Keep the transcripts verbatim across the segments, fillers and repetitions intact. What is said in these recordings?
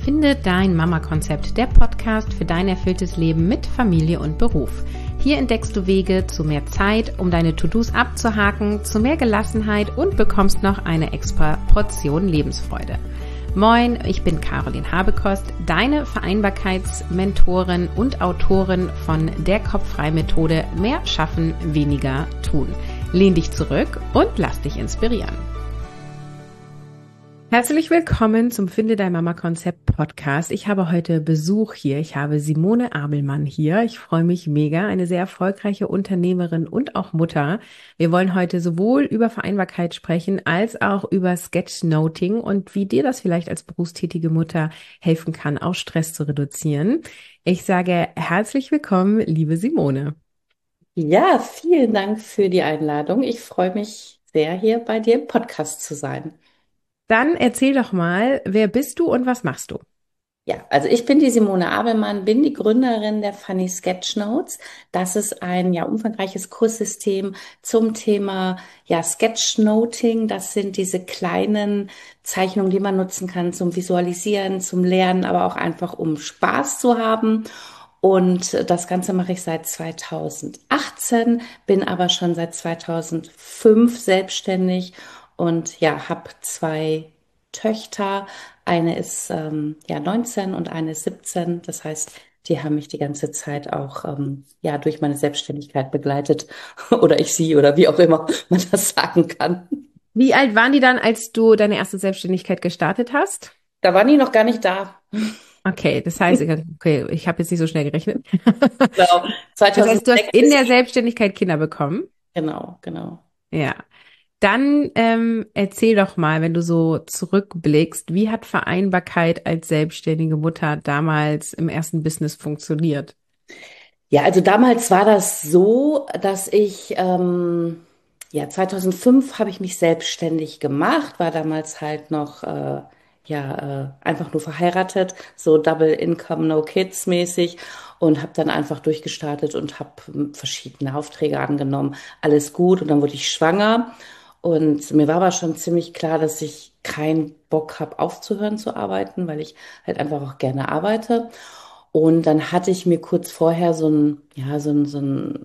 Finde dein Mama-Konzept, der Podcast für dein erfülltes Leben mit Familie und Beruf. Hier entdeckst du Wege zu mehr Zeit, um deine To-Dos abzuhaken, zu mehr Gelassenheit und bekommst noch eine extra Portion Lebensfreude. Moin, ich bin Caroline Habekost, deine Vereinbarkeitsmentorin und Autorin von der Kopffrei-Methode Mehr schaffen, weniger tun. Lehn dich zurück und lass dich inspirieren. Herzlich willkommen zum Finde dein Mama-Konzept Podcast. Ich habe heute Besuch hier. Ich habe Simone Abelmann hier. Ich freue mich mega. Eine sehr erfolgreiche Unternehmerin und auch Mutter. Wir wollen heute sowohl über Vereinbarkeit sprechen, als auch über Sketchnoting und wie dir das vielleicht als berufstätige Mutter helfen kann, auch Stress zu reduzieren. Ich sage herzlich willkommen, liebe Simone. Ja, vielen Dank für die Einladung. Ich freue mich sehr, hier bei dir im Podcast zu sein. Dann erzähl doch mal, wer bist du und was machst du? Ja, also ich bin die Simone Abelmann, bin die Gründerin der Funny Sketchnotes. Das ist ein ja umfangreiches Kurssystem zum Thema ja Sketchnoting. Das sind diese kleinen Zeichnungen, die man nutzen kann zum Visualisieren, zum Lernen, aber auch einfach um Spaß zu haben. Und das Ganze mache ich seit zweitausendachtzehn, bin aber schon seit zweitausendfünf selbstständig und ja, habe zwei Töchter. Eine ist ähm, ja neunzehn und eine ist siebzehn. Das heißt, die haben mich die ganze Zeit auch ähm, ja durch meine Selbstständigkeit begleitet oder ich sie oder wie auch immer man das sagen kann. Wie alt waren die dann, als du deine erste Selbstständigkeit gestartet hast? Da waren die noch gar nicht da. Okay, das heißt, okay, ich habe jetzt nicht so schnell gerechnet. Genau. Das heißt, du hast zweitausendsechs in ist der Selbstständigkeit Kinder bekommen. genau, genau. Ja. Dann ähm, erzähl doch mal, wenn du so zurückblickst, wie hat Vereinbarkeit als selbstständige Mutter damals im ersten Business funktioniert? Ja, also damals war das so, dass ich, ähm, ja, zweitausendfünf habe ich mich selbstständig gemacht, war damals halt noch, äh, ja, äh, einfach nur verheiratet, so Double Income, No Kids mäßig und habe dann einfach durchgestartet und habe verschiedene Aufträge angenommen. Alles gut und dann wurde ich schwanger und mir war aber schon ziemlich klar, dass ich keinen Bock habe aufzuhören zu arbeiten, weil ich halt einfach auch gerne arbeite. Und dann hatte ich mir kurz vorher so ein, ja, so ein, so ein,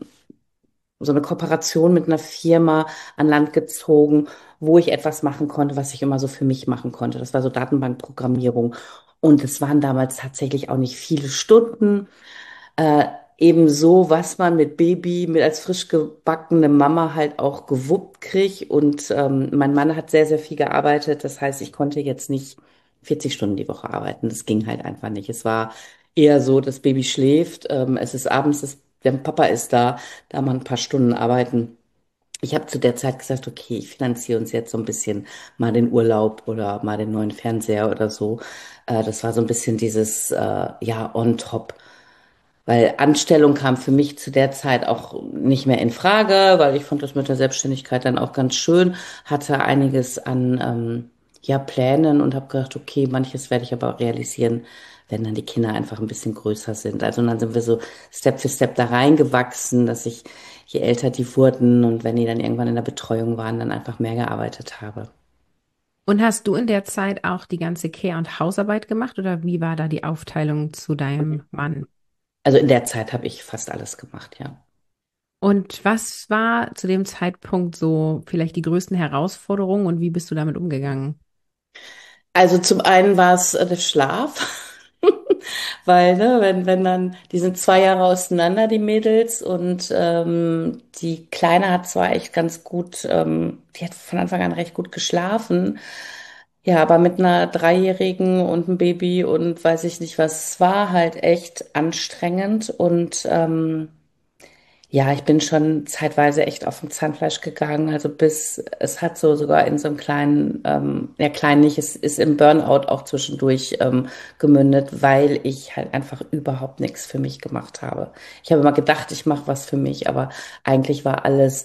so eine Kooperation mit einer Firma an Land gezogen, wo ich etwas machen konnte, was ich immer so für mich machen konnte. Das war so Datenbankprogrammierung. Und es waren damals tatsächlich auch nicht viele Stunden. Äh, Ebenso, was man mit Baby, mit als frisch gebackene Mama halt auch gewuppt kriegt. Und ähm, mein Mann hat sehr, sehr viel gearbeitet. Das heißt, ich konnte jetzt nicht vierzig Stunden die Woche arbeiten. Das ging halt einfach nicht. Es war eher so, das Baby schläft, ähm, es ist abends, das, der Papa ist da, da mal ein paar Stunden arbeiten. Ich habe zu der Zeit gesagt, okay, ich finanziere uns jetzt so ein bisschen mal den Urlaub oder mal den neuen Fernseher oder so. Äh, das war so ein bisschen dieses, äh, ja, on top. Weil Anstellung kam für mich zu der Zeit auch nicht mehr in Frage, weil ich fand das mit der Selbstständigkeit dann auch ganz schön, hatte einiges an ähm, ja, Plänen und habe gedacht, okay, manches werde ich aber realisieren, wenn dann die Kinder einfach ein bisschen größer sind. Also dann sind wir so Step für Step da reingewachsen, dass ich, je älter die wurden und wenn die dann irgendwann in der Betreuung waren, dann einfach mehr gearbeitet habe. Und hast du in der Zeit auch die ganze Care- und Hausarbeit gemacht oder wie war da die Aufteilung zu deinem Mann? Also in der Zeit habe ich fast alles gemacht, ja. Und was war zu dem Zeitpunkt so vielleicht die größten Herausforderungen und wie bist du damit umgegangen? Also zum einen war es äh, der Schlaf. Weil, ne, wenn, wenn dann, die sind zwei Jahre auseinander, die Mädels, und ähm, die Kleine hat zwar echt ganz gut, ähm, die hat von Anfang an recht gut geschlafen, ja, aber mit einer Dreijährigen und einem Baby und weiß ich nicht was, es war halt echt anstrengend und ähm, ja, ich bin schon zeitweise echt auf dem Zahnfleisch gegangen. Also bis es hat so sogar in so einem kleinen, ähm, ja klein nicht, es ist im Burnout auch zwischendurch ähm, gemündet, weil ich halt einfach überhaupt nichts für mich gemacht habe. Ich habe immer gedacht, ich mache was für mich, aber eigentlich war alles,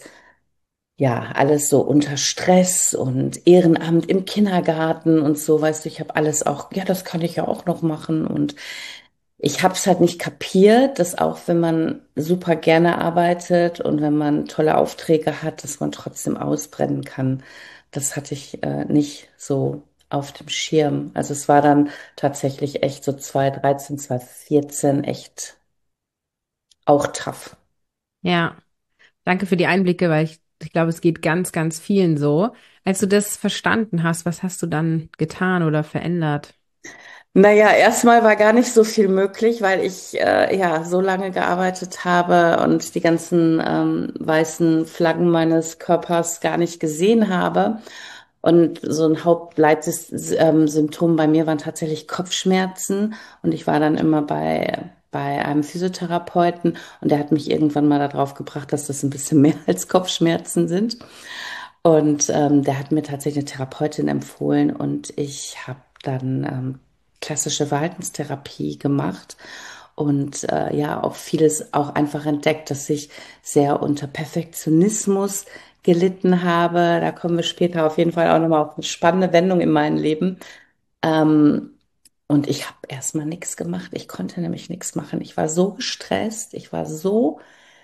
ja, alles so unter Stress und Ehrenamt im Kindergarten und so, weißt du, ich habe alles auch, ja, das kann ich ja auch noch machen und ich habe es halt nicht kapiert, dass auch wenn man super gerne arbeitet und wenn man tolle Aufträge hat, dass man trotzdem ausbrennen kann. Das hatte ich äh, nicht so auf dem Schirm. Also es war dann tatsächlich echt so zwanzig dreizehn, zwanzig vierzehn echt auch tough. Ja, danke für die Einblicke, weil ich, ich glaube, es geht ganz, ganz vielen so. Als du das verstanden hast, was hast du dann getan oder verändert? Naja, erstmal war gar nicht so viel möglich, weil ich äh, ja so lange gearbeitet habe und die ganzen ähm, weißen Flaggen meines Körpers gar nicht gesehen habe. Und so ein Hauptleitsymptom bei mir waren tatsächlich Kopfschmerzen. Und ich war dann immer bei, bei einem Physiotherapeuten und der hat mich irgendwann mal darauf gebracht, dass das ein bisschen mehr als Kopfschmerzen sind. Und ähm, der hat mir tatsächlich eine Therapeutin empfohlen und ich habe dann ähm, klassische Verhaltenstherapie gemacht und äh, ja auch vieles auch einfach entdeckt, dass ich sehr unter Perfektionismus gelitten habe. Da kommen wir später auf jeden Fall auch nochmal auf eine spannende Wendung in meinem Leben. Ähm, und ich habe erstmal nichts gemacht. Ich konnte nämlich nichts machen. Ich war so gestresst, ich war so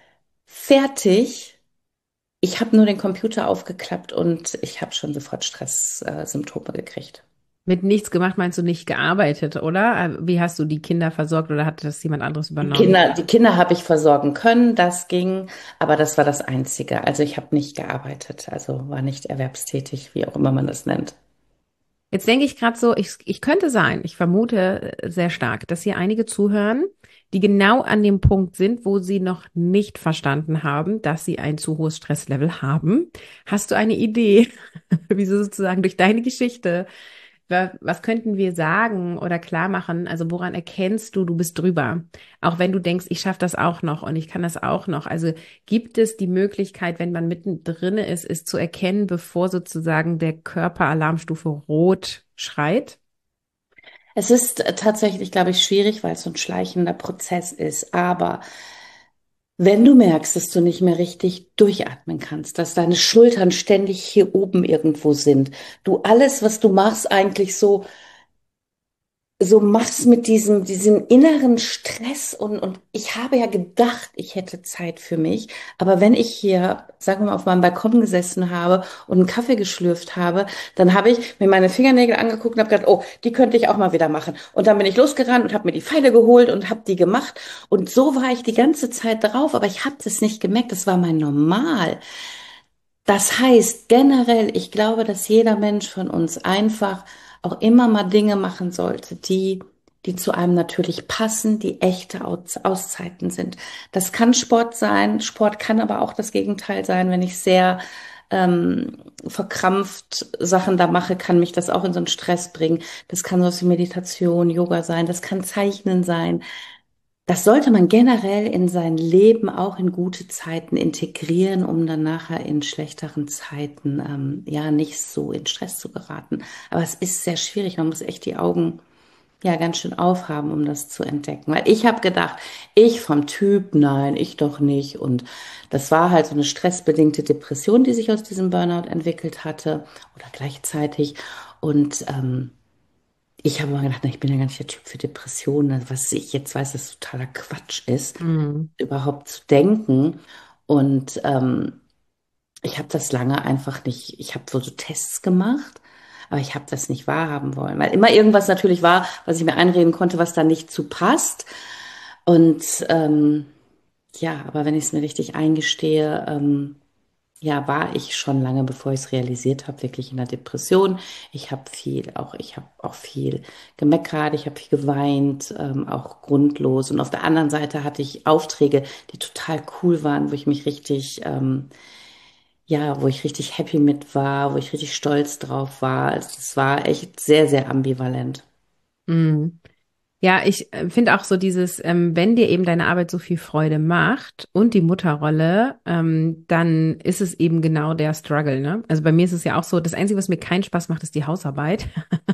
fertig. Ich habe nur den Computer aufgeklappt und ich habe schon sofort Stresssymptome gekriegt. Mit nichts gemacht meinst du nicht gearbeitet, oder? Äh, Wie hast du die Kinder versorgt oder hat das jemand anderes Die übernommen? Kinder, die Kinder habe ich versorgen können, das ging, aber das war das Einzige. Also ich habe nicht gearbeitet, also war nicht erwerbstätig, wie auch immer man das nennt. Jetzt denke ich gerade so, ich, ich könnte sein, ich vermute äh, sehr stark, dass hier einige zuhören, die genau an dem Punkt sind, wo sie noch nicht verstanden haben, dass sie ein zu hohes Stresslevel haben. Hast du eine Idee, wie sie sozusagen durch deine Geschichte, wa- was könnten wir sagen oder klar machen? Also woran erkennst du, du bist drüber? Auch wenn du denkst, ich schaffe das auch noch und ich kann das auch noch. Also gibt es die Möglichkeit, wenn man mittendrin ist, es zu erkennen, bevor sozusagen der Körper Alarmstufe Rot schreit? Es ist äh, tatsächlich, glaube ich, schwierig, weil es so ein schleichender Prozess ist. Aber wenn du merkst, dass du nicht mehr richtig durchatmen kannst, dass deine Schultern ständig hier oben irgendwo sind, du alles, was du machst, eigentlich so so machst mit diesem, diesem inneren Stress und, und ich habe ja gedacht, ich hätte Zeit für mich. Aber wenn ich hier, sagen wir mal, auf meinem Balkon gesessen habe und einen Kaffee geschlürft habe, dann habe ich mir meine Fingernägel angeguckt und habe gedacht, oh, die könnte ich auch mal wieder machen. Und dann bin ich losgerannt und habe mir die Pfeile geholt und habe die gemacht. Und so war ich die ganze Zeit drauf, aber ich habe das nicht gemerkt. Das war mein Normal. Das heißt, generell, ich glaube, dass jeder Mensch von uns einfach auch immer mal Dinge machen sollte, die, die zu einem natürlich passen, die echte Aus Auszeiten sind. Das kann Sport sein. Sport kann aber auch das Gegenteil sein. Wenn ich sehr ähm, verkrampft Sachen da mache, kann mich das auch in so einen Stress bringen. Das kann sowas wie Meditation, Yoga sein. Das kann Zeichnen sein. Das sollte man generell in sein Leben auch in gute Zeiten integrieren, um dann nachher in schlechteren Zeiten ähm, ja nicht so in Stress zu geraten. Aber es ist sehr schwierig. Man muss echt die Augen ja ganz schön aufhaben, um das zu entdecken. Weil ich habe gedacht, ich vom Typ, nein, ich doch nicht. Und das war halt so eine stressbedingte Depression, die sich aus diesem Burnout entwickelt hatte oder gleichzeitig. Und ähm, ich habe mal gedacht, na, ich bin ja gar nicht der Typ für Depressionen. Also was ich jetzt weiß, dass totaler Quatsch ist, Mhm. überhaupt zu denken. Und ähm, ich habe das lange einfach nicht, ich habe so, so Tests gemacht, aber ich habe das nicht wahrhaben wollen, weil immer irgendwas natürlich war, was ich mir einreden konnte, was da nicht zu passt. Und ähm, ja, aber wenn ich es mir richtig eingestehe, ähm, ja, war ich schon lange, bevor ich es realisiert habe, wirklich in der Depression. Ich habe viel, auch ich habe auch viel gemeckert, ich habe viel geweint, ähm, auch grundlos. Und auf der anderen Seite hatte ich Aufträge, die total cool waren, wo ich mich richtig, ähm, ja, wo ich richtig happy mit war, wo ich richtig stolz drauf war. Also es war echt sehr, sehr ambivalent. Mhm. Ja, ich äh, finde auch so dieses, ähm, wenn dir eben deine Arbeit so viel Freude macht und die Mutterrolle, ähm, dann ist es eben genau der Struggle, ne? Also bei mir ist es ja auch so, das Einzige, was mir keinen Spaß macht, ist die Hausarbeit.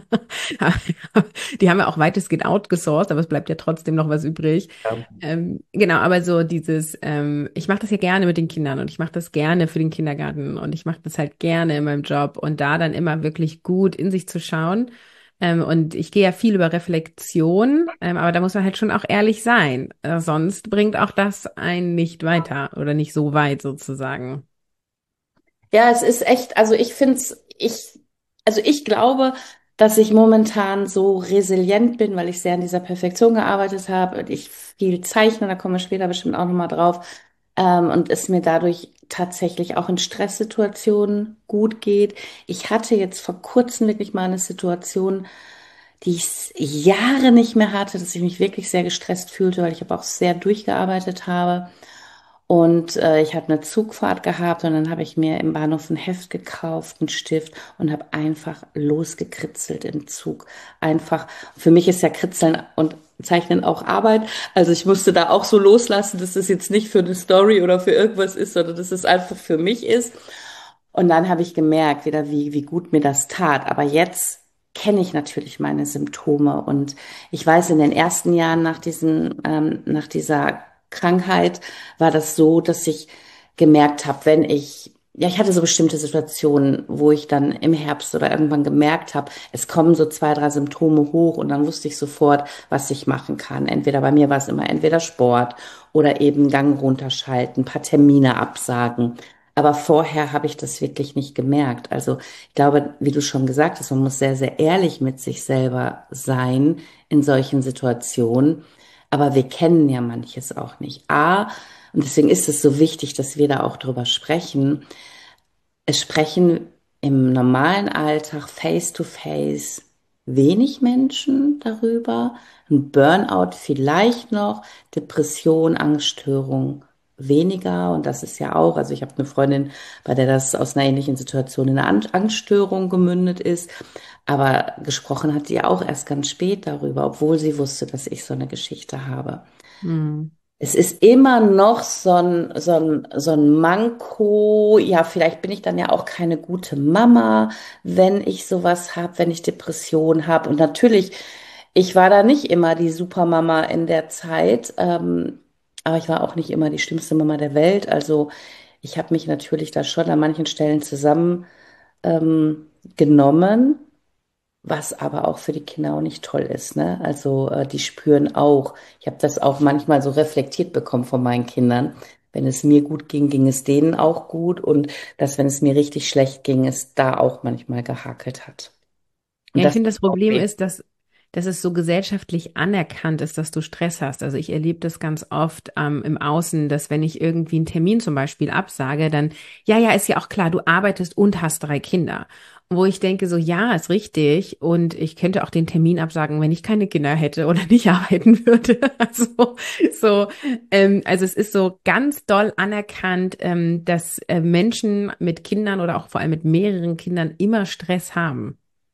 Die haben wir auch weitestgehend outgesourced, aber es bleibt ja trotzdem noch was übrig. Ja. Ähm, genau, aber so dieses, ähm, ich mache das ja gerne mit den Kindern und ich mache das gerne für den Kindergarten und ich mache das halt gerne in meinem Job und da dann immer wirklich gut in sich zu schauen. Ähm, und ich gehe ja viel über Reflexion, ähm, aber da muss man halt schon auch ehrlich sein. Äh, sonst bringt auch das einen nicht weiter oder nicht so weit sozusagen. Ja, es ist echt, also ich finde es, ich, also ich glaube, dass ich momentan so resilient bin, weil ich sehr an dieser Perfektion gearbeitet habe und ich viel zeichne, da kommen wir später bestimmt auch nochmal drauf, ähm, und es mir dadurch tatsächlich auch in Stresssituationen gut geht. Ich hatte jetzt vor kurzem wirklich mal eine Situation, die ich s- Jahre nicht mehr hatte, dass ich mich wirklich sehr gestresst fühlte, weil ich aber auch sehr durchgearbeitet habe. Und äh, ich habe eine Zugfahrt gehabt und dann habe ich mir im Bahnhof ein Heft gekauft, einen Stift und habe einfach losgekritzelt im Zug. Einfach, für mich ist ja Kritzeln und Zeichnen auch Arbeit. Also ich musste da auch so loslassen, dass das jetzt nicht für eine Story oder für irgendwas ist, sondern dass es einfach für mich ist. Und dann habe ich gemerkt, wieder wie, wie gut mir das tat. Aber jetzt kenne ich natürlich meine Symptome und ich weiß, in den ersten Jahren nach diesen, ähm, nach dieser Krankheit war das so, dass ich gemerkt habe, wenn ich, ja, ich hatte so bestimmte Situationen, wo ich dann im Herbst oder irgendwann gemerkt habe, es kommen so zwei, drei Symptome hoch und dann wusste ich sofort, was ich machen kann. Entweder bei mir war es immer entweder Sport oder eben Gang runterschalten, paar Termine absagen. Aber vorher habe ich das wirklich nicht gemerkt. Also ich glaube, wie du schon gesagt hast, man muss sehr, sehr ehrlich mit sich selber sein in solchen Situationen. Aber wir kennen ja manches auch nicht. A, und deswegen ist es so wichtig, dass wir da auch drüber sprechen. Es sprechen im normalen Alltag face-to-face wenig Menschen darüber. Ein Burnout vielleicht noch, Depression, Angststörung weniger. Und das ist ja auch, also ich habe eine Freundin, bei der das aus einer ähnlichen Situation in eine An- Angststörung gemündet ist. Aber gesprochen hat sie ja auch erst ganz spät darüber, obwohl sie wusste, dass ich so eine Geschichte habe. Hm. Es ist immer noch so ein, so ein, so ein Manko. Ja, vielleicht bin ich dann ja auch keine gute Mama, wenn ich sowas habe, wenn ich Depression habe. Und natürlich, ich war da nicht immer die Supermama in der Zeit, ähm, aber ich war auch nicht immer die schlimmste Mama der Welt. Also ich habe mich natürlich da schon an manchen Stellen zusammen ähm, genommen. Was aber auch für die Kinder auch nicht toll ist, ne? Also äh, die spüren auch. Ich habe das auch manchmal so reflektiert bekommen von meinen Kindern. Wenn es mir gut ging, ging es denen auch gut und dass, wenn es mir richtig schlecht ging, es da auch manchmal gehakelt hat. Und Ja, ich das finde, ist das auch Problem wichtig. ist, dass, dass es so gesellschaftlich anerkannt ist, dass du Stress hast. Also ich erlebe das ganz oft ähm, im Außen, dass wenn ich irgendwie einen Termin zum Beispiel absage, dann, ja, ja, ist ja auch klar, du arbeitest und hast drei Kinder. Wo ich denke, so, ja, ist richtig. Und ich könnte auch den Termin absagen, wenn ich keine Kinder hätte oder nicht arbeiten würde. Also, so, ähm, also es ist so ganz doll anerkannt, ähm, dass äh, Menschen mit Kindern oder auch vor allem mit mehreren Kindern immer Stress haben.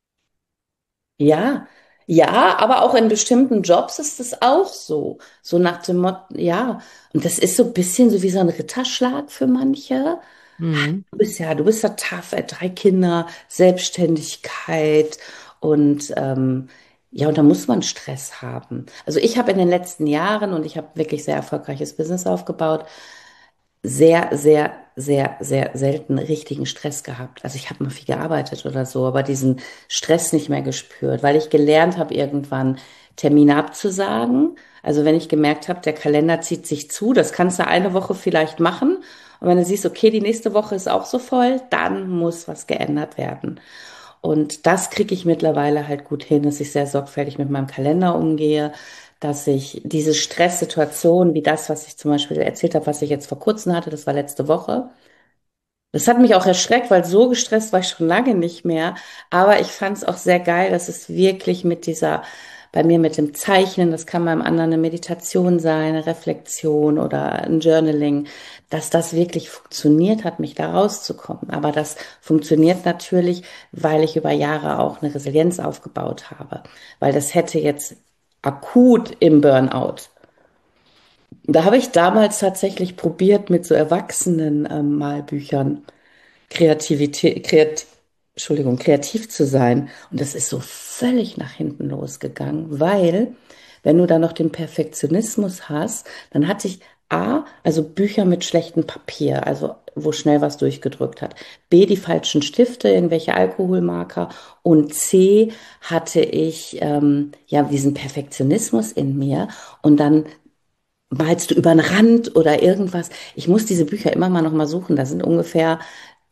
Ja, ja, aber auch in bestimmten Jobs ist es auch so. So nach dem Motto, ja. Und das ist so ein bisschen so wie so ein Ritterschlag für manche. Mhm. Du bist ja, du bist ja tough, äh, drei Kinder, Selbstständigkeit und ähm, ja, und da muss man Stress haben. Also ich habe in den letzten Jahren, und ich habe wirklich sehr erfolgreiches Business aufgebaut, sehr, sehr, sehr, sehr selten richtigen Stress gehabt. Also ich habe mal viel gearbeitet oder so, aber diesen Stress nicht mehr gespürt, weil ich gelernt habe, irgendwann Termine abzusagen. Also wenn ich gemerkt habe, der Kalender zieht sich zu, das kannst du eine Woche vielleicht machen. Und wenn du siehst, okay, die nächste Woche ist auch so voll, dann muss was geändert werden. Und das kriege ich mittlerweile halt gut hin, dass ich sehr sorgfältig mit meinem Kalender umgehe, dass ich diese Stresssituation, wie das, was ich zum Beispiel erzählt habe, was ich jetzt vor kurzem hatte, das war letzte Woche. Das hat mich auch erschreckt, weil so gestresst war ich schon lange nicht mehr. Aber ich fand es auch sehr geil, dass es wirklich mit dieser, bei mir mit dem Zeichnen, das kann beim anderen eine Meditation sein, eine Reflexion oder ein Journaling, dass das wirklich funktioniert hat, mich da rauszukommen. Aber das funktioniert natürlich, weil ich über Jahre auch eine Resilienz aufgebaut habe. Weil das hätte jetzt akut im Burnout. Da habe ich damals tatsächlich probiert, mit so Erwachsenen ähm, Malbüchern Kreativität, kreat, Entschuldigung, kreativ zu sein. Und das ist so völlig nach hinten losgegangen, weil wenn du da noch den Perfektionismus hast, dann hatte ich A, also Bücher mit schlechtem Papier, also wo schnell was durchgedrückt hat. B, die falschen Stifte, irgendwelche Alkoholmarker. Und C, hatte ich ähm, ja diesen Perfektionismus in mir. Und dann malst du über den Rand oder irgendwas. Ich muss diese Bücher immer mal noch mal suchen. Da sind ungefähr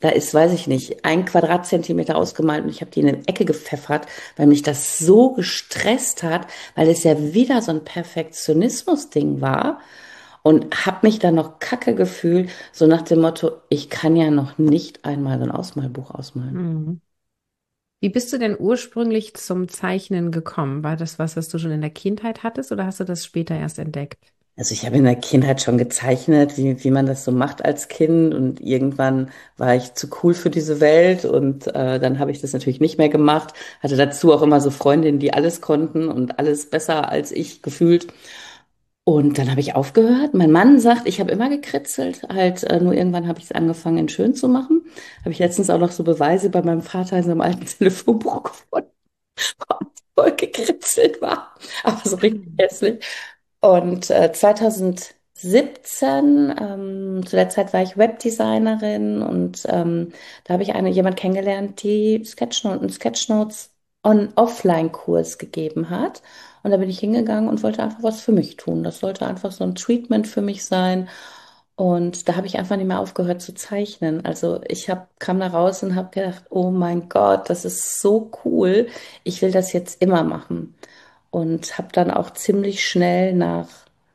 da ist, weiß ich nicht, ein Quadratzentimeter ausgemalt und ich habe die in eine Ecke gepfeffert, weil mich das so gestresst hat, weil es ja wieder so ein Perfektionismus-Ding war und habe mich dann noch kacke gefühlt, so nach dem Motto, ich kann ja noch nicht einmal so ein Ausmalbuch ausmalen. Mhm. Wie bist du denn ursprünglich zum Zeichnen gekommen? War das was, was du schon in der Kindheit hattest oder hast du das später erst entdeckt? Also ich habe in der Kindheit schon gezeichnet, wie, wie man das so macht als Kind und irgendwann war ich zu cool für diese Welt und äh, dann habe ich das natürlich nicht mehr gemacht. Hatte dazu auch immer so Freundinnen, die alles konnten und alles besser als ich gefühlt. Und dann habe ich aufgehört. Mein Mann sagt, ich habe immer gekritzelt, halt äh, nur irgendwann habe ich es angefangen, in schön zu machen. Habe ich letztens auch noch so Beweise bei meinem Vater in so einem alten Telefonbuch gefunden, wo alles voll gekritzelt war, aber so richtig hässlich. Und äh, zwanzig siebzehn, ähm, zu der Zeit war ich Webdesignerin und ähm, da habe ich eine, jemand kennengelernt, die Sketchnote, einen Sketchnotes on Offline-Kurs gegeben hat. Und da bin ich hingegangen und wollte einfach was für mich tun. Das sollte einfach so ein Treatment für mich sein. Und da habe ich einfach nicht mehr aufgehört zu zeichnen. Also ich hab, kam da raus und habe gedacht, oh mein Gott, das ist so cool. Ich will das jetzt immer machen. Und habe dann auch ziemlich schnell nach,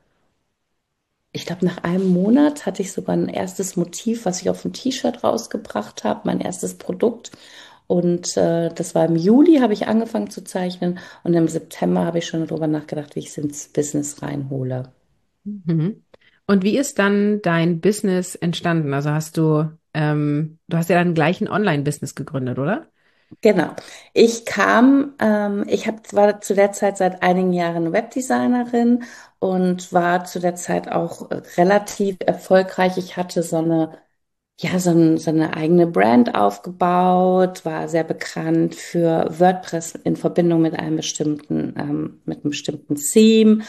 ich glaube, nach einem Monat hatte ich sogar ein erstes Motiv, was ich auf ein T-Shirt rausgebracht habe, mein erstes Produkt. Und äh, das war im Juli, habe ich angefangen zu zeichnen. Und im September habe ich schon darüber nachgedacht, wie ich es ins Business reinhole. Mhm. Und wie ist dann dein Business entstanden? Also hast du, ähm, du hast ja dann gleich ein Online-Business gegründet, oder? Genau. Ich kam, ähm, ich hab, war zu der Zeit seit einigen Jahren Webdesignerin und war zu der Zeit auch äh, relativ erfolgreich. Ich hatte so eine ja, so, ein, so eine eigene Brand aufgebaut, war sehr bekannt für WordPress in Verbindung mit einem bestimmten, ähm, mit einem bestimmten Theme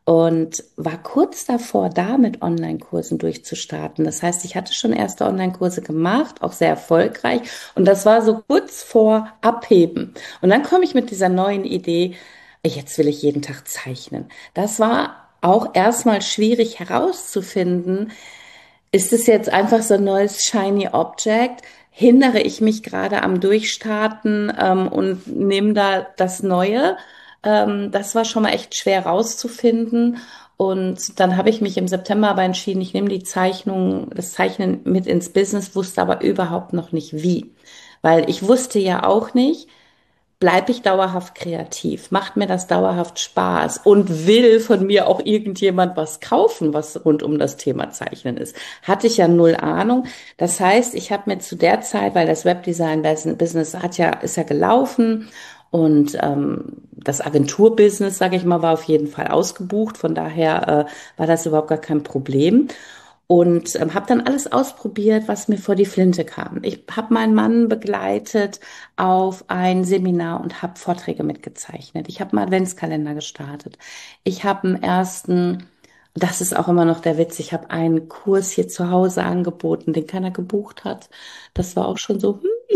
und war kurz davor, da mit Online-Kursen durchzustarten. Das heißt, ich hatte schon erste Online-Kurse gemacht, auch sehr erfolgreich. Und das war so kurz vor Abheben. Und dann komme ich mit dieser neuen Idee, jetzt will ich jeden Tag zeichnen. Das war auch erstmal schwierig herauszufinden, ist es jetzt einfach so ein neues Shiny Object? Hindere ich mich gerade am Durchstarten ähm, und nehme da das Neue? Ähm, das war schon mal echt schwer rauszufinden. Und dann habe ich mich im September aber entschieden, ich nehme die Zeichnung, das Zeichnen mit ins Business, wusste aber überhaupt noch nicht wie. Weil ich wusste ja auch nicht, bleibe ich dauerhaft kreativ? Macht mir das dauerhaft Spaß? Und will von mir auch irgendjemand was kaufen, was rund um das Thema Zeichnen ist? Hatte ich ja null Ahnung. Das heißt, ich habe mir zu der Zeit, weil das Webdesign-Business hat ja, ist ja gelaufen und ähm, das Agenturbusiness, sage ich mal, war auf jeden Fall ausgebucht. Von daher äh, war das überhaupt gar kein Problem. Und ähm, habe dann alles ausprobiert, was mir vor die Flinte kam. Ich habe meinen Mann begleitet auf ein Seminar und habe Vorträge mitgezeichnet. Ich habe einen Adventskalender gestartet. Ich habe einen ersten, das ist auch immer noch der Witz, ich habe einen Kurs hier zu Hause angeboten, den keiner gebucht hat. Das war auch schon so, hm.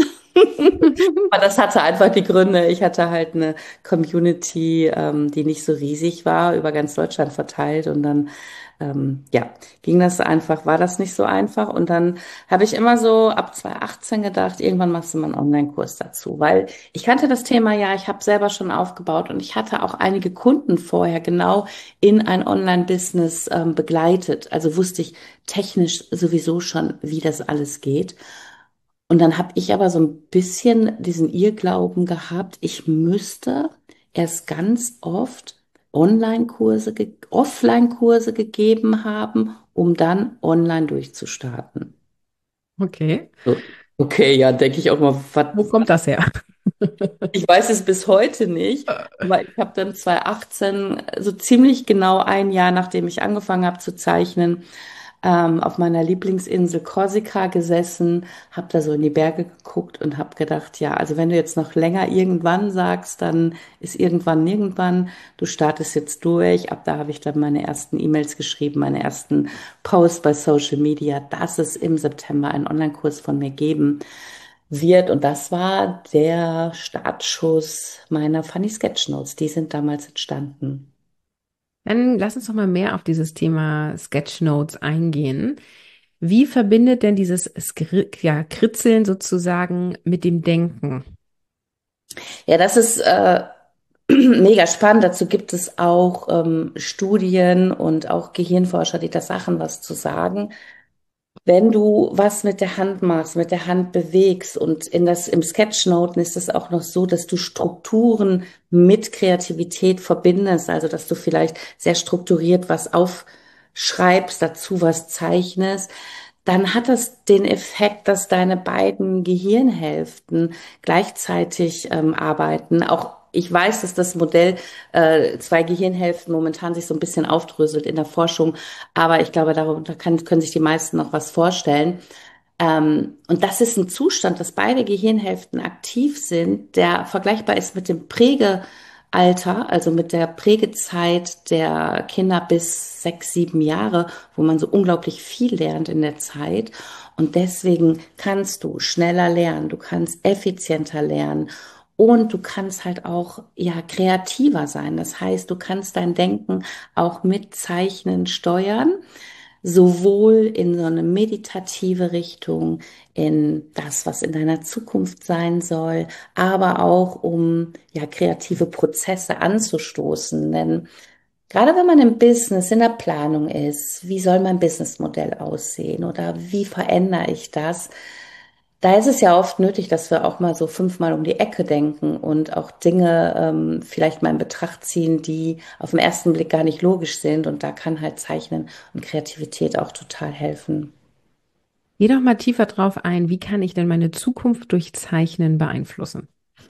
Aber das hatte einfach die Gründe. Ich hatte halt eine Community, ähm, die nicht so riesig war, über ganz Deutschland verteilt. Und dann, ähm, ja, ging das einfach, war das nicht so einfach. Und dann habe ich immer so ab zwanzig achtzehn gedacht, irgendwann machst du mal einen Online-Kurs dazu. Weil ich kannte das Thema ja, ich habe selber schon aufgebaut und ich hatte auch einige Kunden vorher genau in ein Online-Business ähm, begleitet. Also wusste ich technisch sowieso schon, wie das alles geht. Und dann habe ich aber so ein bisschen diesen Irrglauben gehabt, ich müsste erst ganz oft Online-Kurse, ge Offline-Kurse gegeben haben, um dann online durchzustarten. Okay. So, okay, ja, denke ich auch mal, Wo was, kommt das her? ich weiß es bis heute nicht, aber ich habe dann zwanzig achtzehn, so ziemlich genau ein Jahr, nachdem ich angefangen habe zu zeichnen, ähm, auf meiner Lieblingsinsel Korsika gesessen, habe da so in die Berge geguckt und habe gedacht, ja, also wenn du jetzt noch länger irgendwann sagst, dann ist irgendwann nirgendwann. Du startest jetzt durch. Ab da habe ich dann meine ersten E-Mails geschrieben, meine ersten Posts bei Social Media, dass es im September einen Online-Kurs von mir geben wird. Und das war der Startschuss meiner Funny Sketchnotes. Die sind damals entstanden. Dann lass uns doch mal mehr auf dieses Thema Sketchnotes eingehen. Wie verbindet denn dieses Skri ja, Kritzeln sozusagen mit dem Denken? Ja, das ist äh, mega spannend. Dazu gibt es auch ähm, Studien und auch Gehirnforscher, die da Sachen was zu sagen. Wenn du was mit der Hand machst, mit der Hand bewegst und in das, im Sketchnoten ist es auch noch so, dass du Strukturen mit Kreativität verbindest, also dass du vielleicht sehr strukturiert was aufschreibst, dazu was zeichnest, dann hat das den Effekt, dass deine beiden Gehirnhälften gleichzeitig ähm, arbeiten. Auch ich weiß, dass das Modell äh, zwei Gehirnhälften momentan sich so ein bisschen aufdröselt in der Forschung, aber ich glaube, darunter kann, können sich die meisten noch was vorstellen. Ähm, und das ist ein Zustand, dass beide Gehirnhälften aktiv sind, der vergleichbar ist mit dem Prägealter, also mit der Prägezeit der Kinder bis sechs, sieben Jahre, wo man so unglaublich viel lernt in der Zeit. Und deswegen kannst du schneller lernen, du kannst effizienter lernen. Und du kannst halt auch, ja, kreativer sein. Das heißt, du kannst dein Denken auch mit Zeichnen steuern, sowohl in so eine meditative Richtung, in das, was in deiner Zukunft sein soll, aber auch um, ja, kreative Prozesse anzustoßen. Denn gerade wenn man im Business, in der Planung ist, wie soll mein Businessmodell aussehen oder wie verändere ich das? Da ist es ja oft nötig, dass wir auch mal so fünfmal um die Ecke denken und auch Dinge ähm, vielleicht mal in Betracht ziehen, die auf den ersten Blick gar nicht logisch sind. Und da kann halt Zeichnen und Kreativität auch total helfen. Geh doch mal tiefer drauf ein. Wie kann ich denn meine Zukunft durch Zeichnen beeinflussen?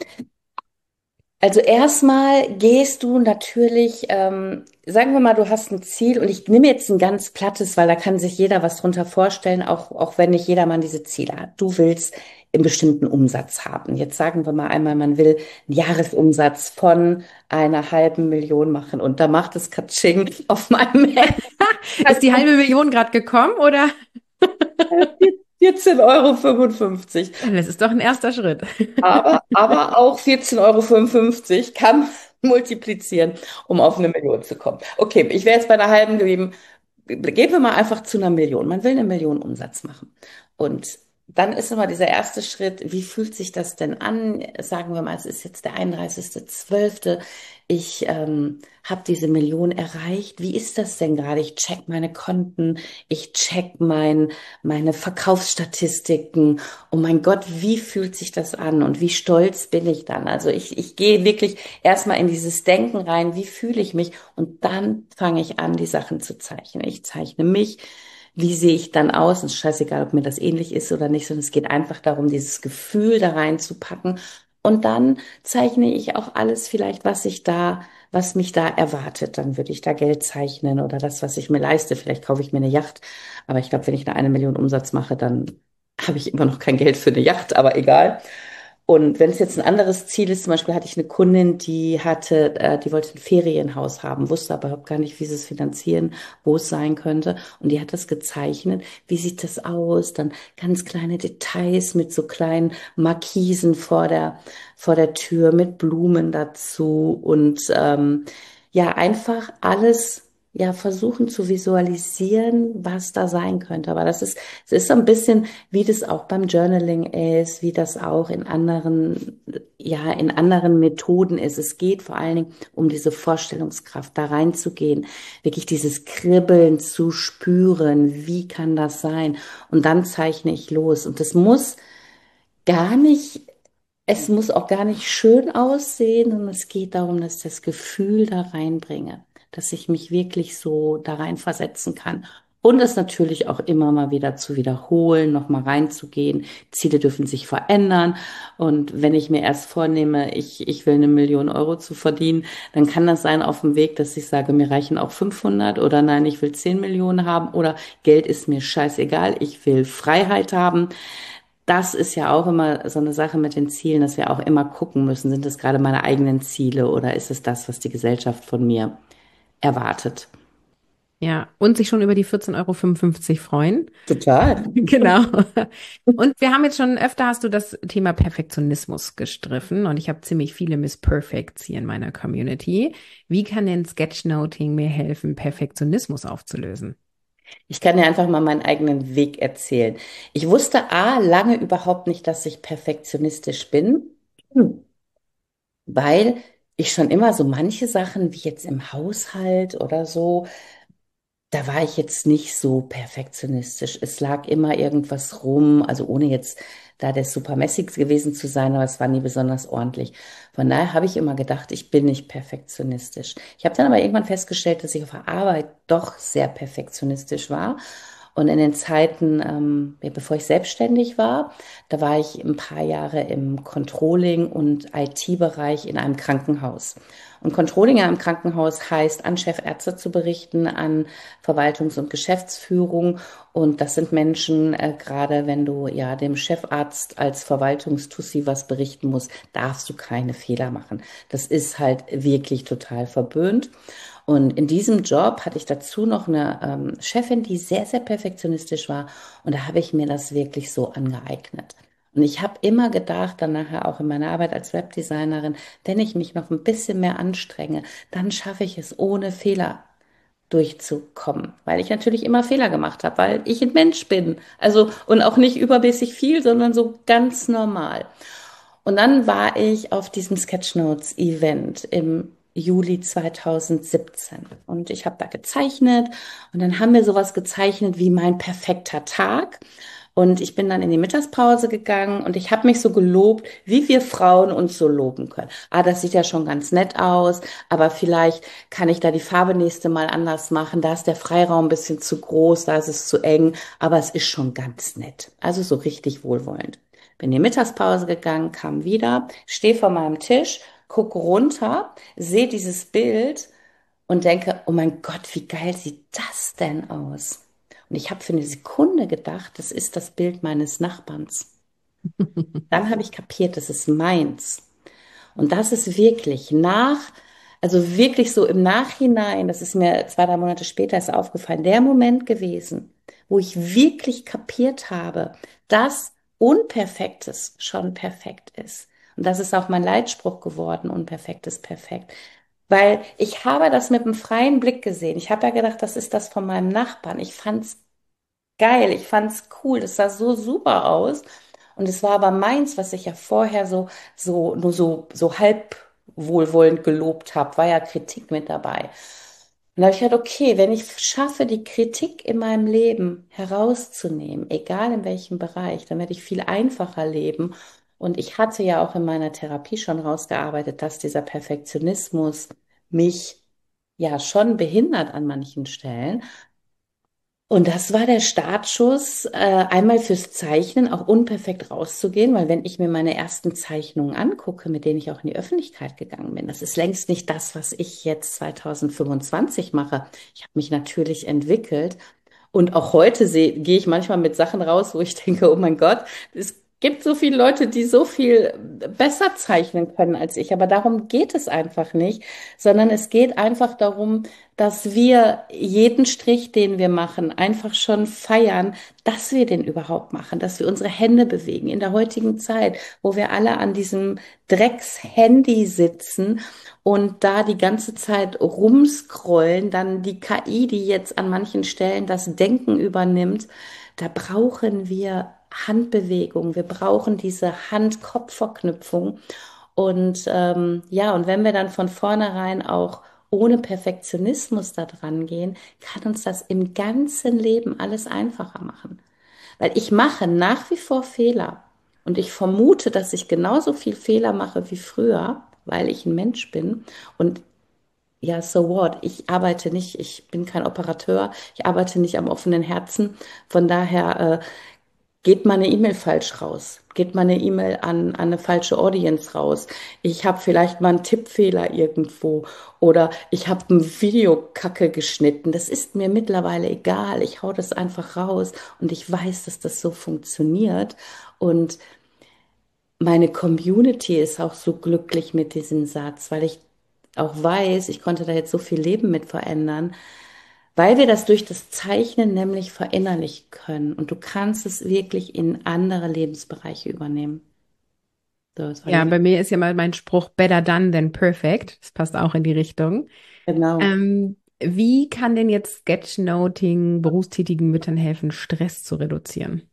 Also erstmal gehst du natürlich, ähm, sagen wir mal, du hast ein Ziel und ich nehme jetzt ein ganz plattes, weil da kann sich jeder was drunter vorstellen, auch, auch wenn nicht jedermann diese Ziele hat. Du willst einen bestimmten Umsatz haben. Jetzt sagen wir mal einmal, man will einen Jahresumsatz von einer halben Million machen und da macht es Katsching auf meinem Handy. Ist die halbe Million gerade gekommen oder? vierzehn Euro fünfundfünfzig. Das ist doch ein erster Schritt. Aber, aber auch vierzehn Euro fünfundfünfzig kann man multiplizieren, um auf eine Million zu kommen. Okay, ich wäre jetzt bei einer halben geblieben. Gehen wir mal einfach zu einer Million. Man will eine Million Umsatz machen. Und dann ist immer dieser erste Schritt, wie fühlt sich das denn an? Sagen wir mal, es ist jetzt der einunddreißigster zwölfte. Ich ähm, habe diese Million erreicht. Wie ist das denn gerade? Ich check meine Konten, ich check mein, meine Verkaufsstatistiken. Oh mein Gott, wie fühlt sich das an und wie stolz bin ich dann? Also ich, ich gehe wirklich erstmal in dieses Denken rein, wie fühle ich mich? Und dann fange ich an, die Sachen zu zeichnen. Ich zeichne mich. Wie sehe ich dann aus? Und es ist scheißegal, ob mir das ähnlich ist oder nicht, sondern es geht einfach darum, dieses Gefühl da reinzupacken. Und dann zeichne ich auch alles vielleicht, was ich da, was mich da erwartet. Dann würde ich da Geld zeichnen oder das, was ich mir leiste. Vielleicht kaufe ich mir eine Yacht. Aber ich glaube, wenn ich eine eine Million Umsatz mache, dann habe ich immer noch kein Geld für eine Yacht, aber egal. Und wenn es jetzt ein anderes Ziel ist, zum Beispiel hatte ich eine Kundin, die hatte, äh, die wollte ein Ferienhaus haben, wusste aber überhaupt gar nicht, wie sie es finanzieren, wo es sein könnte. Und die hat das gezeichnet. Wie sieht das aus? Dann ganz kleine Details mit so kleinen Markisen vor der, vor der Tür, mit Blumen dazu und ähm, ja, einfach alles. Ja, versuchen zu visualisieren, was da sein könnte. Aber das ist, es ist so ein bisschen, wie das auch beim Journaling ist, wie das auch in anderen, ja, in anderen Methoden ist. Es geht vor allen Dingen um diese Vorstellungskraft, da reinzugehen, wirklich dieses Kribbeln zu spüren. Wie kann das sein? Und dann zeichne ich los. Und das muss gar nicht, es muss auch gar nicht schön aussehen, sondern es geht darum, dass ich das Gefühl da reinbringe, dass ich mich wirklich so da rein versetzen kann. Und es natürlich auch immer mal wieder zu wiederholen, nochmal reinzugehen. Ziele dürfen sich verändern. Und wenn ich mir erst vornehme, ich, ich will eine Million Euro zu verdienen, dann kann das sein auf dem Weg, dass ich sage, mir reichen auch fünfhundert oder nein, ich will zehn Millionen haben oder Geld ist mir scheißegal, ich will Freiheit haben. Das ist ja auch immer so eine Sache mit den Zielen, dass wir auch immer gucken müssen, sind es gerade meine eigenen Ziele oder ist es das, was die Gesellschaft von mir erwartet? Ja, und sich schon über die vierzehn Euro fünfundfünfzig freuen. Total. Genau. Und wir haben jetzt schon öfter, hast du das Thema Perfektionismus gestriffen und ich habe ziemlich viele Miss Perfects hier in meiner Community. Wie kann denn Sketchnoting mir helfen, Perfektionismus aufzulösen? Ich kann dir einfach mal meinen eigenen Weg erzählen. Ich wusste A, lange überhaupt nicht, dass ich perfektionistisch bin, hm, weil ich schon immer so manche Sachen, wie jetzt im Haushalt oder so, da war ich jetzt nicht so perfektionistisch. Es lag immer irgendwas rum, also ohne jetzt da der super Messig gewesen zu sein, aber es war nie besonders ordentlich. Von daher habe ich immer gedacht, ich bin nicht perfektionistisch. Ich habe dann aber irgendwann festgestellt, dass ich auf der Arbeit doch sehr perfektionistisch war. Und in den Zeiten, ähm, ja, bevor ich selbstständig war, da war ich ein paar Jahre im Controlling- und I T-Bereich in einem Krankenhaus. Und Controlling in einem Krankenhaus heißt, an Chefärzte zu berichten, an Verwaltungs- und Geschäftsführung. Und das sind Menschen, äh, gerade wenn du ja dem Chefarzt als Verwaltungstussi was berichten musst, darfst du keine Fehler machen. Das ist halt wirklich total verböhnt. Und in diesem Job hatte ich dazu noch eine ähm, Chefin, die sehr, sehr perfektionistisch war. Und da habe ich mir das wirklich so angeeignet. Und ich habe immer gedacht, dann nachher auch in meiner Arbeit als Webdesignerin, wenn ich mich noch ein bisschen mehr anstrenge, dann schaffe ich es ohne Fehler durchzukommen, weil ich natürlich immer Fehler gemacht habe, weil ich ein Mensch bin. Also und auch nicht übermäßig viel, sondern so ganz normal. Und dann war ich auf diesem Sketchnotes-Event im Juli zweitausendsiebzehn und ich habe da gezeichnet und dann haben wir sowas gezeichnet wie mein perfekter Tag. Und ich bin dann in die Mittagspause gegangen und ich habe mich so gelobt, wie wir Frauen uns so loben können. Ah, das sieht ja schon ganz nett aus, aber vielleicht kann ich da die Farbe nächste Mal anders machen. Da ist der Freiraum ein bisschen zu groß, da ist es zu eng, aber es ist schon ganz nett. Also so richtig wohlwollend. Bin in die Mittagspause gegangen, kam wieder, stehe vor meinem Tisch, gucke runter, sehe dieses Bild und denke, oh mein Gott, wie geil sieht das denn aus? Und ich habe für eine Sekunde gedacht, das ist das Bild meines Nachbarns. Dann habe ich kapiert, das ist meins. Und das ist wirklich nach, also wirklich so im Nachhinein, das ist mir zwei, drei Monate später ist aufgefallen, der Moment gewesen, wo ich wirklich kapiert habe, dass Unperfektes schon perfekt ist. Und das ist auch mein Leitspruch geworden, Unperfekt ist perfekt. Weil ich habe das mit einem freien Blick gesehen. Ich habe ja gedacht, das ist das von meinem Nachbarn. Ich fand's geil, ich fand's cool, das sah so super aus. Und es war aber meins, was ich ja vorher so, so, nur so, so halb wohlwollend gelobt habe, war ja Kritik mit dabei. Und da habe ich gedacht, okay, wenn ich schaffe, die Kritik in meinem Leben herauszunehmen, egal in welchem Bereich, dann werde ich viel einfacher leben. Und ich hatte ja auch in meiner Therapie schon rausgearbeitet, dass dieser Perfektionismus mich ja schon behindert an manchen Stellen. Und das war der Startschuss, äh, einmal fürs Zeichnen auch unperfekt rauszugehen, weil wenn ich mir meine ersten Zeichnungen angucke, mit denen ich auch in die Öffentlichkeit gegangen bin, das ist längst nicht das, was ich jetzt zweitausendfünfundzwanzig mache. Ich habe mich natürlich entwickelt und auch heute sehe, gehe ich manchmal mit Sachen raus, wo ich denke, oh mein Gott, es gibt so viele Leute, die so viel besser zeichnen können als ich. Aber darum geht es einfach nicht, sondern es geht einfach darum, dass wir jeden Strich, den wir machen, einfach schon feiern, dass wir den überhaupt machen, dass wir unsere Hände bewegen. In der heutigen Zeit, wo wir alle an diesem Drecks-Handy sitzen und da die ganze Zeit rumscrollen, dann die K I, die jetzt an manchen Stellen das Denken übernimmt, da brauchen wir Handbewegung, wir brauchen diese Hand-Kopf-Verknüpfung. Und ähm, ja, und wenn wir dann von vornherein auch ohne Perfektionismus da dran gehen, kann uns das im ganzen Leben alles einfacher machen. Weil ich mache nach wie vor Fehler. Und ich vermute, dass ich genauso viel Fehler mache wie früher, weil ich ein Mensch bin. Und ja, so what? Ich arbeite nicht, ich bin kein Operateur, ich arbeite nicht am offenen Herzen. Von daher äh, geht meine E-Mail falsch raus, geht meine E-Mail an, an eine falsche Audience raus. Ich habe vielleicht mal einen Tippfehler irgendwo oder ich habe ein Video kacke geschnitten. Das ist mir mittlerweile egal. Ich hau das einfach raus und ich weiß, dass das so funktioniert. Und meine Community ist auch so glücklich mit diesem Satz, weil ich auch weiß, ich konnte da jetzt so viel Leben mit verändern, weil wir das durch das Zeichnen nämlich verinnerlichen können. Und du kannst es wirklich in andere Lebensbereiche übernehmen. So, das war Ja, die, bei mir ist ja mal mein Spruch better done than perfect. Das passt auch in die Richtung. genau. Ähm, Wie kann denn jetzt Sketchnoting berufstätigen Müttern helfen, Stress zu reduzieren?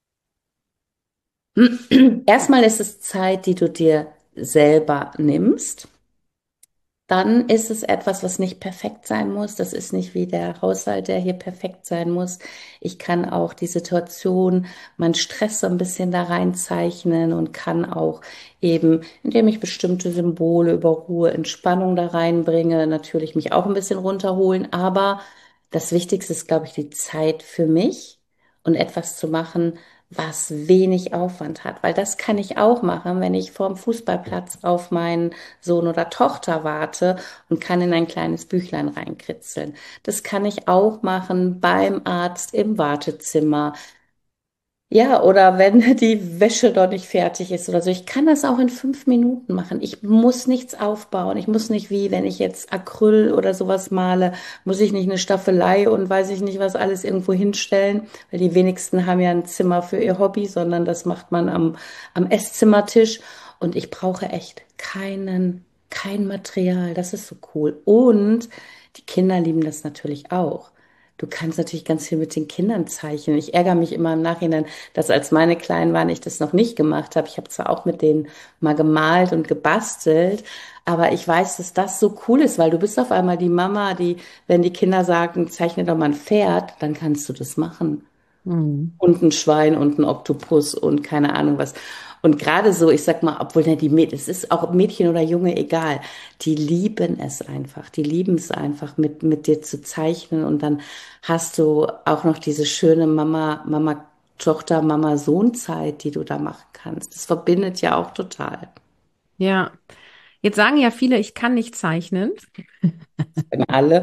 Erstmal ist es Zeit, die du dir selber nimmst. Dann ist es etwas, was nicht perfekt sein muss. Das ist nicht wie der Haushalt, der hier perfekt sein muss. Ich kann auch die Situation, meinen Stress so ein bisschen da reinzeichnen und kann auch eben, indem ich bestimmte Symbole über Ruhe, Entspannung da reinbringe, natürlich mich auch ein bisschen runterholen. Aber das Wichtigste ist, glaube ich, die Zeit für mich und etwas zu machen, was wenig Aufwand hat, weil das kann ich auch machen, wenn ich vorm Fußballplatz auf meinen Sohn oder Tochter warte und kann in ein kleines Büchlein reinkritzeln. Das kann ich auch machen beim Arzt im Wartezimmer. Ja, oder wenn die Wäsche doch nicht fertig ist oder so. Ich kann das auch in fünf Minuten machen. Ich muss nichts aufbauen. Ich muss nicht wie, wenn ich jetzt Acryl oder sowas male, muss ich nicht eine Staffelei und weiß ich nicht was alles irgendwo hinstellen, weil die wenigsten haben ja ein Zimmer für ihr Hobby, sondern das macht man am, am Esszimmertisch. Und ich brauche echt keinen, kein Material. Das ist so cool. Und die Kinder lieben das natürlich auch. Du kannst natürlich ganz viel mit den Kindern zeichnen. Ich ärgere mich immer im Nachhinein, dass als meine Kleinen waren, ich das noch nicht gemacht habe. Ich habe zwar auch mit denen mal gemalt und gebastelt, aber ich weiß, dass das so cool ist, weil du bist auf einmal die Mama, die, wenn die Kinder sagen, zeichne doch mal ein Pferd, dann kannst du das machen Hm. und ein Schwein und ein Oktopus und keine Ahnung was. Und gerade so, ich sag mal, obwohl ja die Mädchen, es ist auch Mädchen oder Junge egal, die lieben es einfach, die lieben es einfach mit, mit dir zu zeichnen und dann hast du auch noch diese schöne Mama, Mama, Tochter, Mama, Sohn-Zeit, die du da machen kannst. Das verbindet ja auch total. Ja, jetzt sagen ja viele, ich kann nicht zeichnen. Wenn alle.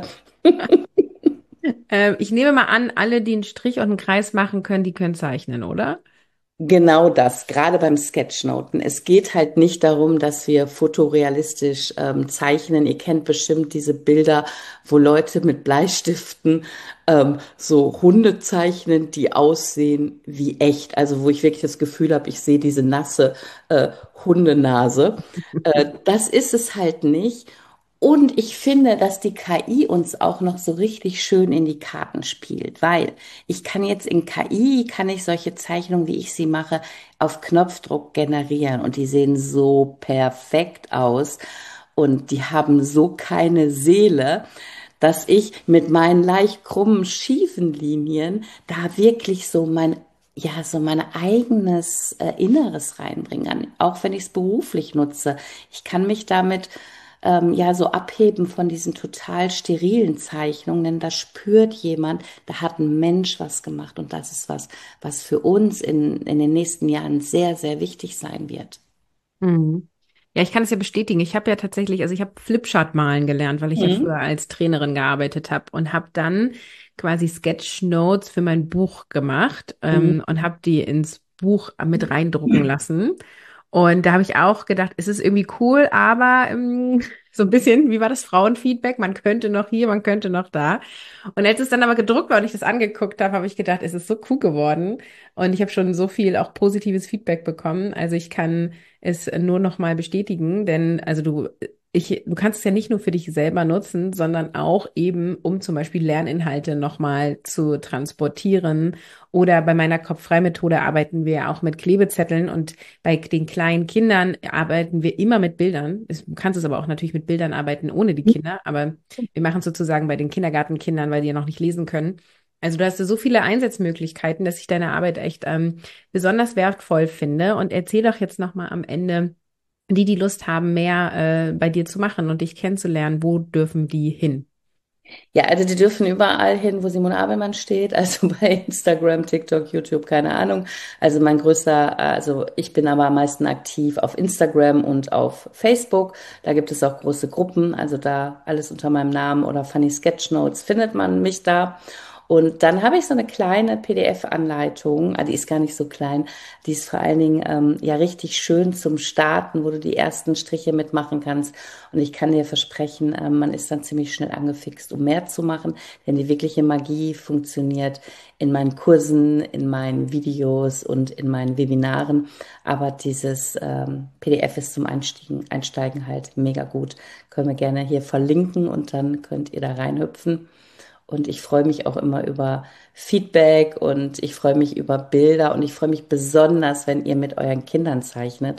Äh, ich nehme mal an, alle, die einen Strich und einen Kreis machen können, die können zeichnen, oder? Genau das, gerade beim Sketchnoten. Es geht halt nicht darum, dass wir fotorealistisch ähm, zeichnen. Ihr kennt bestimmt diese Bilder, wo Leute mit Bleistiften ähm, so Hunde zeichnen, die aussehen wie echt. Also wo ich wirklich das Gefühl habe, ich sehe diese nasse äh, Hundenase. Äh, das ist es halt nicht. Und ich finde, dass die K I uns auch noch so richtig schön in die Karten spielt, weil ich kann jetzt in K I, kann ich solche Zeichnungen, wie ich sie mache, auf Knopfdruck generieren und die sehen so perfekt aus und die haben so keine Seele, dass ich mit meinen leicht krummen, schiefen Linien da wirklich so mein ja, so mein eigenes äh, Inneres reinbringen kann, auch wenn ich es beruflich nutze. Ich kann mich damit ähm, ja so abheben von diesen total sterilen Zeichnungen, denn da spürt jemand, da hat ein Mensch was gemacht und das ist was, was für uns in, in den nächsten Jahren sehr, sehr wichtig sein wird. Mhm. Ja, ich kann es ja bestätigen. Ich habe ja tatsächlich, also ich habe Flipchart malen gelernt, weil ich ja Mhm. früher als Trainerin gearbeitet habe und habe dann quasi Sketchnotes für mein Buch gemacht Mhm. ähm, und habe die ins Buch mit reindrucken lassen. Und da habe ich auch gedacht, es ist irgendwie cool, aber ähm, so ein bisschen, wie war das Frauenfeedback? Man könnte noch hier, man könnte noch da. Und als es dann aber gedruckt war und ich das angeguckt habe, habe ich gedacht, es ist so cool geworden. Und ich habe schon so viel auch positives Feedback bekommen. Also ich kann es nur noch mal bestätigen, denn also du, ich, du kannst es ja nicht nur für dich selber nutzen, sondern auch eben, um zum Beispiel Lerninhalte noch mal zu transportieren. Oder bei meiner Kopf-frei-Methode arbeiten wir ja auch mit Klebezetteln und bei den kleinen Kindern arbeiten wir immer mit Bildern. Es- Du kannst es aber auch natürlich mit Bildern arbeiten ohne die Kinder, aber wir machen es sozusagen bei den Kindergartenkindern, weil die ja noch nicht lesen können. Also du hast so viele Einsatzmöglichkeiten, dass ich deine Arbeit echt ähm, besonders wertvoll finde. Und erzähl doch jetzt nochmal am Ende, die, die Lust haben, mehr äh, bei dir zu machen und dich kennenzulernen, wo dürfen die hin? Ja, also die dürfen überall hin, wo Simone Abelmann steht, also bei Instagram, TikTok, YouTube, keine Ahnung. Also mein größter, also ich bin aber am meisten aktiv auf Instagram und auf Facebook. Da gibt es auch große Gruppen, also da alles unter meinem Namen oder Funny Sketchnotes findet man mich da. Und dann habe ich so eine kleine P D F-Anleitung, ah, die ist gar nicht so klein, die ist vor allen Dingen ähm, ja richtig schön zum Starten, wo du die ersten Striche mitmachen kannst. Und ich kann dir versprechen, ähm, man ist dann ziemlich schnell angefixt, um mehr zu machen, denn die wirkliche Magie funktioniert in meinen Kursen, in meinen Videos und in meinen Webinaren. Aber dieses ähm, P D F ist zum Einstiegen, Einsteigen halt mega gut. Können wir gerne hier verlinken und dann könnt ihr da reinhüpfen. Und ich freue mich auch immer über Feedback und ich freue mich über Bilder und ich freue mich besonders, wenn ihr mit euren Kindern zeichnet.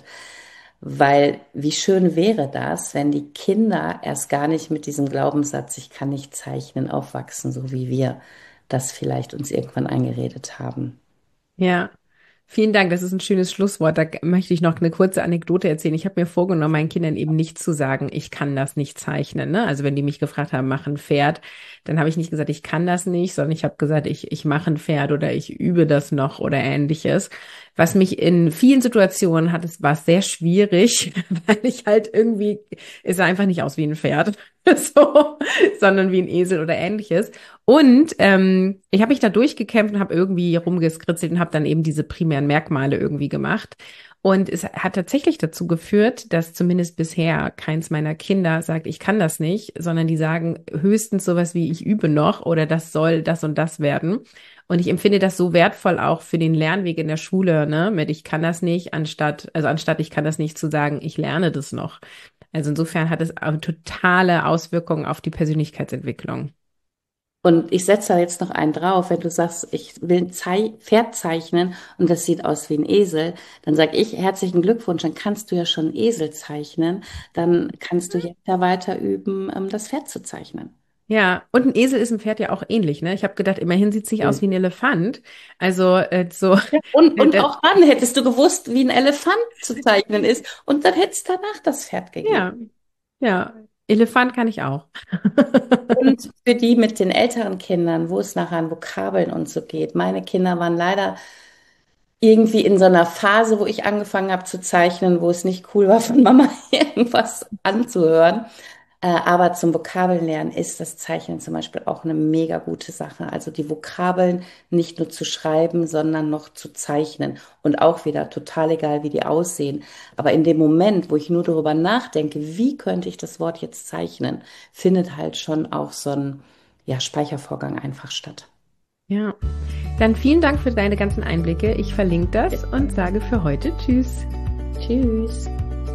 Weil wie schön wäre das, wenn die Kinder erst gar nicht mit diesem Glaubenssatz, ich kann nicht zeichnen, aufwachsen, so wie wir das vielleicht uns irgendwann eingeredet haben. Ja, vielen Dank. Das ist ein schönes Schlusswort. Da möchte ich noch eine kurze Anekdote erzählen. Ich habe mir vorgenommen, meinen Kindern eben nicht zu sagen, ich kann das nicht zeichnen. Ne? Also wenn die mich gefragt haben, mach ein Pferd, dann habe ich nicht gesagt, ich kann das nicht, sondern ich habe gesagt, ich, ich mache ein Pferd oder ich übe das noch oder ähnliches. Was mich in vielen Situationen hat, es war sehr schwierig, weil ich halt irgendwie, es sah einfach nicht aus wie ein Pferd, so, sondern wie ein Esel oder ähnliches. Und ähm, ich habe mich da durchgekämpft und habe irgendwie rumgeskritzelt und habe dann eben diese primären Merkmale irgendwie gemacht. Und es hat tatsächlich dazu geführt, dass zumindest bisher keins meiner Kinder sagt, ich kann das nicht, sondern die sagen höchstens sowas wie, ich übe noch oder das soll das und das werden. Und ich empfinde das so wertvoll auch für den Lernweg in der Schule, ne, mit ich kann das nicht, anstatt, also anstatt ich kann das nicht zu sagen, ich lerne das noch. Also insofern hat es auch totale Auswirkungen auf die Persönlichkeitsentwicklung. Und ich setze da jetzt noch einen drauf, wenn du sagst, ich will ein Zei- Pferd zeichnen und das sieht aus wie ein Esel, dann sage ich herzlichen Glückwunsch, dann kannst du ja schon einen Esel zeichnen, dann kannst du jetzt ja weiter üben, ähm, das Pferd zu zeichnen. Ja, und ein Esel ist ein Pferd ja auch ähnlich, ne? Ich habe gedacht, immerhin sieht es nicht aus wie ein Elefant. Also äh, so. Ja, und, äh, und das, auch dann hättest du gewusst, wie ein Elefant zu zeichnen ist und dann hättest du danach das Pferd gegeben. ja, ja, Elefant kann ich auch. Und für die mit den älteren Kindern, wo es nachher an Vokabeln und so geht. Meine Kinder waren leider irgendwie in so einer Phase, wo ich angefangen habe zu zeichnen, wo es nicht cool war, von Mama irgendwas anzuhören. Äh, aber zum Vokabellernen ist das Zeichnen zum Beispiel auch eine mega gute Sache. Also die Vokabeln nicht nur zu schreiben, sondern noch zu zeichnen. Und auch wieder total egal, wie die aussehen. Aber in dem Moment, wo ich nur darüber nachdenke, wie könnte ich das Wort jetzt zeichnen, findet halt schon auch so ein, ja, Speichervorgang einfach statt. Ja, dann vielen Dank für deine ganzen Einblicke. Ich verlinke das und sage für heute Tschüss. Tschüss.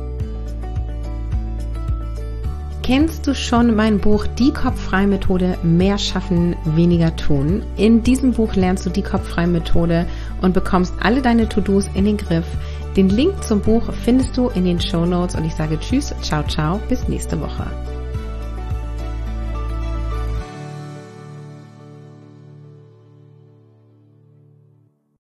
Kennst du schon mein Buch Die Kopffrei-Methode Mehr schaffen, weniger tun? In diesem Buch lernst du die Kopffrei-Methode und bekommst alle deine To-Dos in den Griff. Den Link zum Buch findest du in den Shownotes und ich sage Tschüss, ciao, ciao, bis nächste Woche.